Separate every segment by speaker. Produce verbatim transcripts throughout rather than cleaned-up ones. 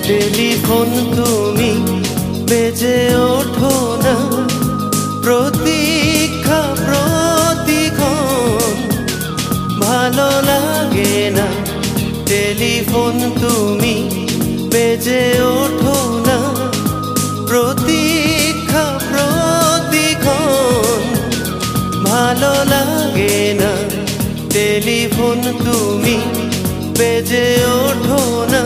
Speaker 1: Telephone তুমি বেজে ওঠো না, প্রতীক্ষা প্রতিক্ষণ ভালো লাগে না। টেলিফোন তুমি বেজে ওঠো না, প্রতীক্ষা প্রতিক্ষণ ভালো লাগে না। টেলিফোন তুমি বেজে ওঠো না।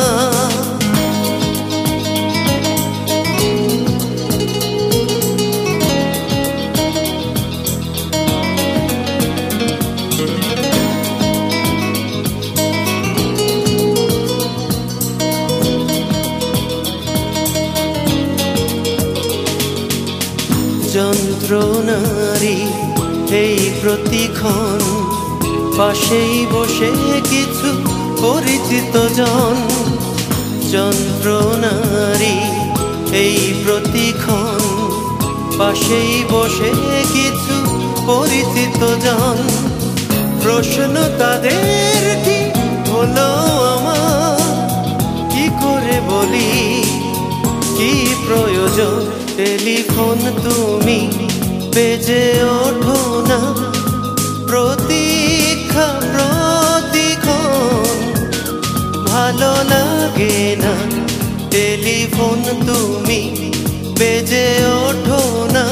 Speaker 1: যন্ত্রণারি এই প্রতিক্ষণ, পাশেই বসে কিছু পরিচিত জন। যন্ত্রণারি এই প্রতিক্ষণ, পাশেই বসে কিছু পরিচিত জন। প্রশ্ন তাদের কি হলো আমার, কি করে বলি কি প্রয়োজন। টেলিফোন তুমি বেজে ওঠো না, প্রতীক্ষা প্রতিক্ষণ ভালো লাগে না। টেলিফোন তুমি বেজে ওঠো না।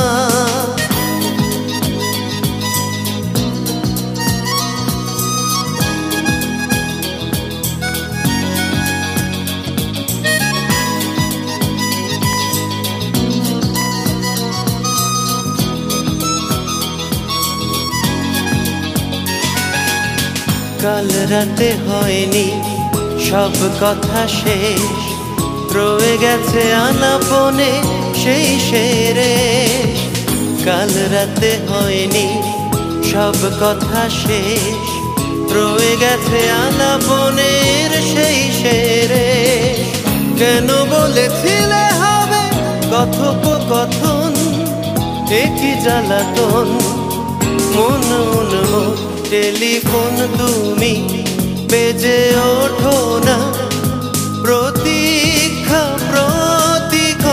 Speaker 1: কাল রাতে হয়নি সব কথা শেষ, রয়ে গেছে আলাপনে সেই শেষ। কাল রাতে হয়নি সব কথা শেষ, রয়ে গেছে আলাপনের সেই শেষ। কেন বলেছিলে হবে কথোপকথন, একই জ্বালাতন মন উন্মুখ। টেলিফোন তুমি বেজে ওঠো না, প্রতীক্ষা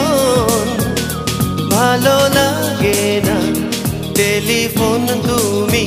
Speaker 1: প্রতিক্ষণ ভালো লাগে না। টেলিফোন তুমি